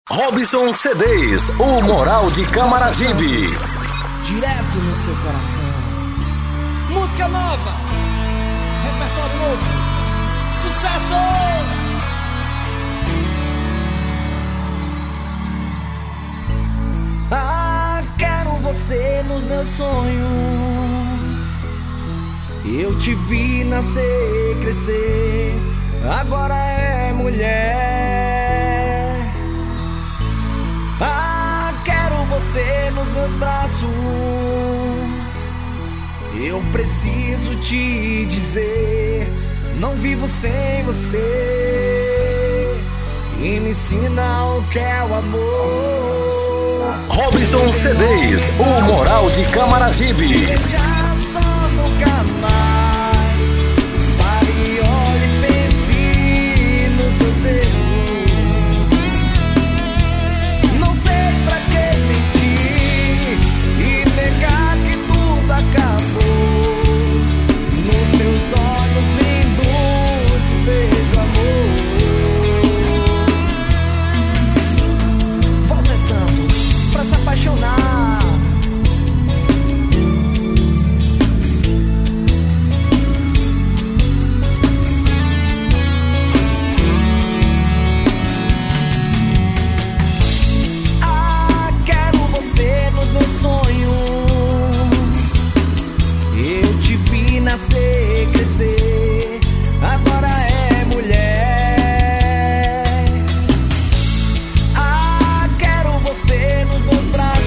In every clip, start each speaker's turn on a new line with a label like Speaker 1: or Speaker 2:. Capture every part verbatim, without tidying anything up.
Speaker 1: Robson C Ds, o Moral de Camaragibe.
Speaker 2: Direto no seu coração. Música nova, repertório novo, sucesso! Ah, quero você nos meus sonhos. Eu te vi nascer, crescer, agora é mulher. Ah, quero você nos meus braços. Eu preciso te dizer, não vivo sem você. E me ensina o que é o amor.
Speaker 1: Robson C Ds, o Moral de Camaragibe.
Speaker 2: Nascer, crescer, agora é mulher. Ah, quero você nos meus braços.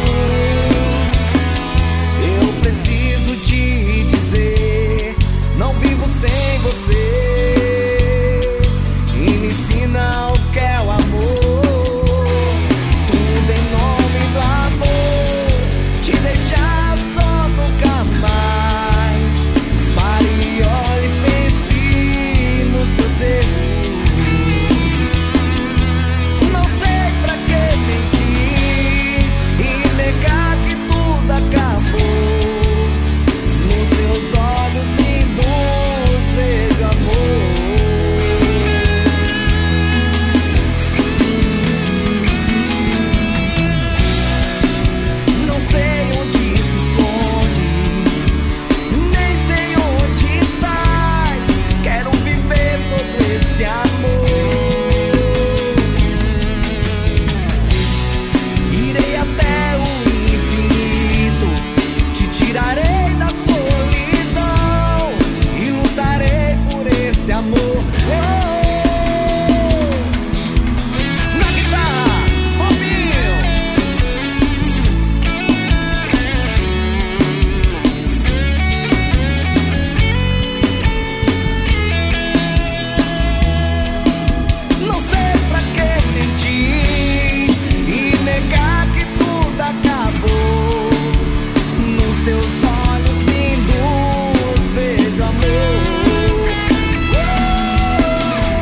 Speaker 2: Eu preciso te dizer, não vivo sem você. E me ensina o que é o amor. Tudo em nome do amor. Te deixar só nunca mais.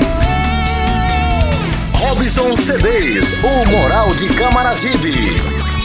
Speaker 1: Robson C Ds, o Moral de Camaragibe.